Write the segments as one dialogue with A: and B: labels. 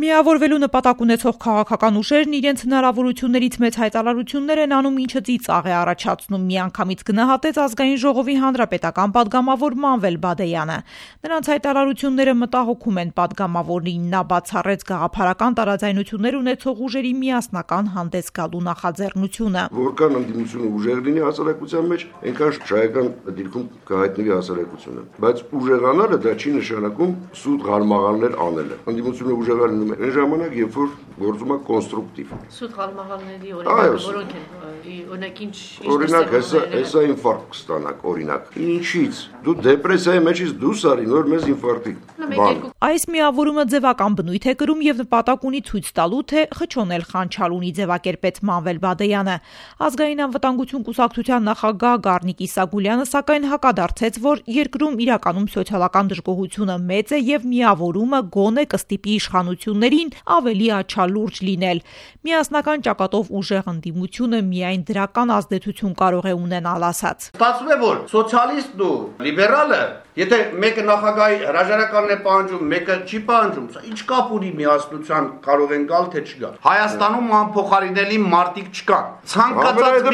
A: Միավորվելու նպատակ ունեցող քաղաքական ուժերն իրենց հնարավորություններից մեծ հայտարարություններ են անում, ինչը ծիծաղ է առաջացնում, միանգամից գնահատեց Ազգային ժողովի հանրապետական պատգամավոր Մանվել Բադեյանը։ Նրանց հայտարարությունները մտահոգում են պատգամավորին, նա բացառեց գաղափարական տարաձայնություններ ունեցող ուժերի միասնական հանդես գալու նախաձեռնությունը։
B: Որքան ընդդիմությունը ուժեղ լինի հասարակության մեջ, այնքան շահեկան դիրքում կհայտնվի հասարակությունը։ Բայց ուժեղանալը դա չի նշանակում սուտ ղարմաղաններ անելը։ Ընդդիմությունը ուժեղան այն ժամանակ, երբ որ գործում է կոնստրուկտիվ։
C: Սուտ ղարմաղանների օրինակ որոնք են,
B: օրինակ հեսա ինֆարկտ կստանաք, օրինակ։ Ինչից։ Դու դեպրեսիայի մեջից դուրս արի, նոր մեզ ինֆարկտի։
A: Այս միավորումը ձևական բնույթ է կրում եւ նպատակ ունի ցույց տալու, թե խչոնել խանչալունի ձևակերպեց Մանվել Բադեյանը։ Ազգային անվտանգություն կուսակցության նախագահ Գառնիկ Իսագուլյանը սակայն հակադարձեց, որ երկրում իրականում սոցիալական դժգոհությունը մեծ է եւ միավորումը գոնե կստիպի իշխանություններին ավելի աչալուրջ լինել։ Միասնական ճակատով ուժեղ ընդդիմությունը միայն դրական ազդեցություն կարող է ունենալ, ասաց։
D: Ստացվում է, որ սոցիալիստն ու լիբերալը, եթե մեկը նախագահի հրաժարականն է պահանջում, մեկը չի պահանջում, ինչ կապ ունի միասնության կարող են գալ, թե չգա։ Հայաստանում անփոխարինելի մարտիկ չկան։ Ցանկացած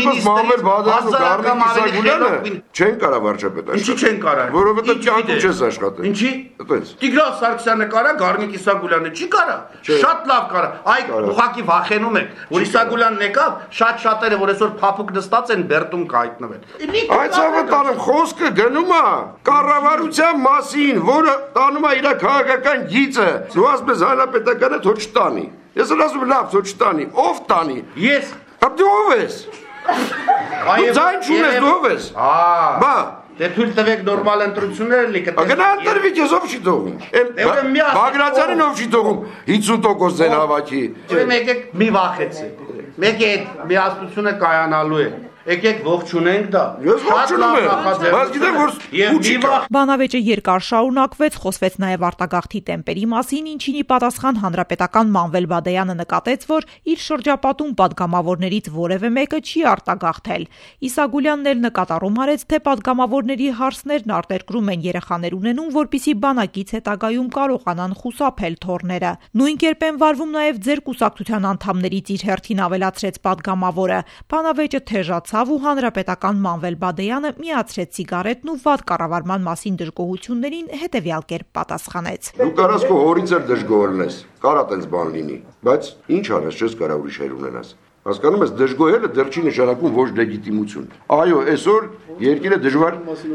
D: մինիստրի
B: չեն կարող վարչապետ աշխատել։
D: Ինչի չեն կարող։
B: Որովհետև ճանկու չես աշխատել։
D: Ինչի։ Տիգրան Սարգսյանը կարա, Գառնիկ Իսագուլյանը չի կարա։ Շատ լավ կարա։ Այ ուղղակի վախենում եք, որ Իսագուլյանն եկավ, շատ շատերը, որ այսօր փափուկ նստած են, բերտում կհայտնվեն։
B: Այս ավտարը խոսքը գնում է կառավարության մասին, որը տանում է իր քաղաքական գիծը։ Դու ասում ես հանրապետականը թող չտանի։ Ես ասում եմ լավ, թող չտանի։ Ով տանի։
D: Ես։
B: Դու ով ես։ Դու ձայն չունես, դու ով ես։ Բա
D: Դե թույլ տվեք նորմալ ընտրություններ լինի կտեսնենք։
B: Գնա ընտրվի, քեզ ով չի թողում։ Բագրատյանին ով չի թողում 50% ձեն հավաքի։
D: Եկեք մի վախեցեք։ Մեկ է միասնությունը կայանալու է։ Եկեք ողջունենք դա։
B: Ես ողջունում եմ, բայց գիտեմ որ
A: Բանավեճը երկար շարունակվեց, խոսվեց նաև արտագաղթի տեմպերի մասին, ինչին ի պատասխան հանրապետական Մանվել Բադեյանը նկատեց, որ իր շրջապատում պատգամավորներից որևէ մեկը չի արտագաղթել։ Իսագուլյանն էլ նկատառում արեց, թե պատգամավորների հարցներն արտերկրում են երեխաներ ունենում, որպիսի բանակից հետագայում կարողանան խուսափել թոռները։ Նույն կերպ են վարվում նաև ձեր կուսակցության անդամներից իր հերթին ավելացրեց պատգամավորը։ Բանավեճը թեժացավ ու հանրապետական Մանվել Բադեյանը միացրեց սիգարետն ու վատ կառավարման մասին դժգոհություններին հետևյալ կերպ պատասխանեց։
B: Դու կարաս քո հորից էլ դժգոհ լինես, կարա տենց բան լինի, բայց ինչ անես, չես կարա ուրիշ հեր ունենաս։ Հասկանում ես, դժգոհելը դեռ չի նշանակում ոչ լեգիտիմություն։ Այո, այսօր երկիրը դժվար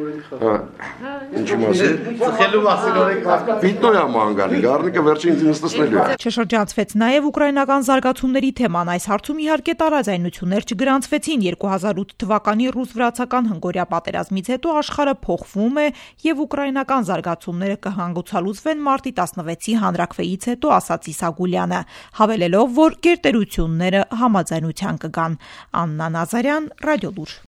B: ինչի մասին։
D: Ծխելու մասին օրենք
B: Վիտնոյա մանգալի, Գառնիկը վերջին նստեցնելու է։
A: Չշրջանցվեց նաև ուկրաինական զարգացումների թեման, այս հարցում իհարկե տարաձայնություններ չգրանցվեցին։ 2008 թվականի ռուս-վրացական հնգօրյա պատերազմից հետո աշխարհը փոխվում է եւ ուկրաինական զարգացումները կհանգուցալուծվեն մարտի 16-ի հանրաքվեից հետո, ասաց Իսագուլյանը, հավելելով, որ գերտերությունները համաձայնության կգան։ Աննա Նազարյան, Ռադիոլուր։